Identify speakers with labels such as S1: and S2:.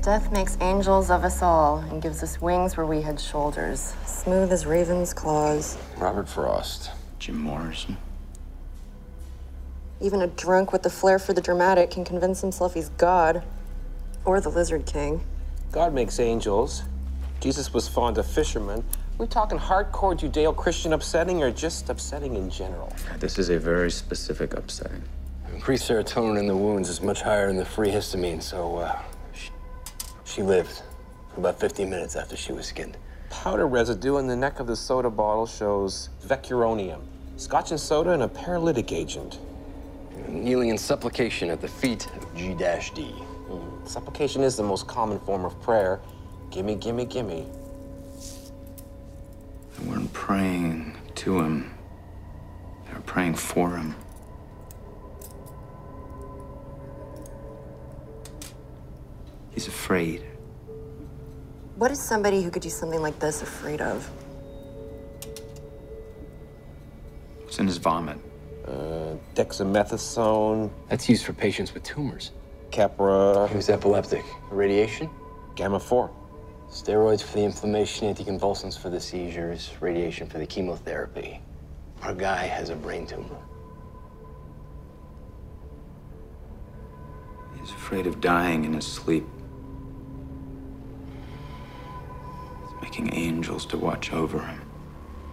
S1: Death makes angels of us all and gives us wings where we had shoulders, smooth as ravens' claws.
S2: Robert Frost.
S3: Jim Morrison.
S1: Even a drunk with the flair for the dramatic can convince himself he's God. Or the Lizard King.
S4: God makes angels. Jesus was fond of fishermen. We talking hardcore Judeo-Christian upsetting or just upsetting in general?
S3: This is a very specific upsetting.
S2: Increased serotonin in the wounds is much higher than the free histamine, so she lived for about 15 minutes after she was skinned.
S4: Powder residue in the neck of the soda bottle shows vecuronium, scotch and soda, and a paralytic agent.
S2: Kneeling in supplication at the feet of G-D.
S4: Supplication is the most common form of prayer. Gimme, gimme, gimme.
S3: They weren't praying to him. They were praying for him. He's afraid.
S1: What is somebody who could do something like this afraid of?
S3: What's in his vomit?
S4: Dexamethasone,
S2: That's used for patients with tumors.
S4: Capra,
S2: He was epileptic. Radiation?
S4: Gamma-4.
S2: Steroids for the inflammation, anticonvulsants for the seizures, radiation for the chemotherapy. Our guy has a brain tumor.
S3: He's afraid of dying in his sleep. He's making angels to watch over him.